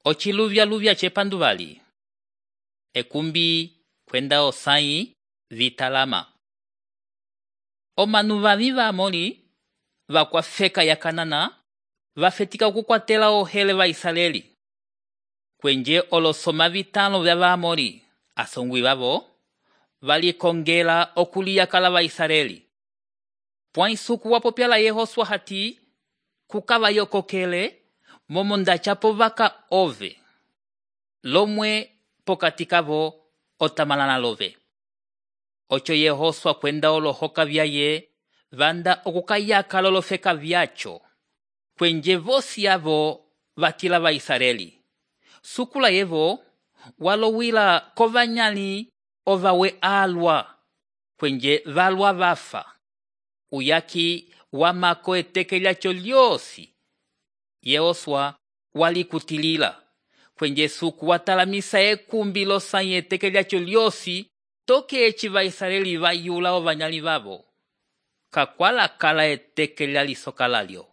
Ochiluvya chepanduvali. Ekumbi kwenda osai vitalama. Omanu vami vamoli vakwafeka ya Kanana vafetika kukwatela ohele va Israeli. Kwenje olosoma vitano vya vamoli asongwi vavo valikongela okuliyakala va Israeli. Pwaisuku wapopyala Yehoswa hati kukava yokokele momo ndachapo vaka ove. Lomwe pokati kavo otamalana love. Ocho Yehoswa kwenda olohoka vyaye vanda okukayakala olofeka vyacho. Kwenje vosi yavo vatila va Israeli. Sukula yevo walowila kovanyali ovawe alwa. Kwenje valwa vafa. Uyaki wamako eteke lyacho lyosi. Yehoswa walikutilila. Kwenje suku watalamisa ekumbi losai eteke lyacho lyosi toke echi va Israeli vayula ovanyali vavo. Kakwala kala eteke lyalisokalalyo.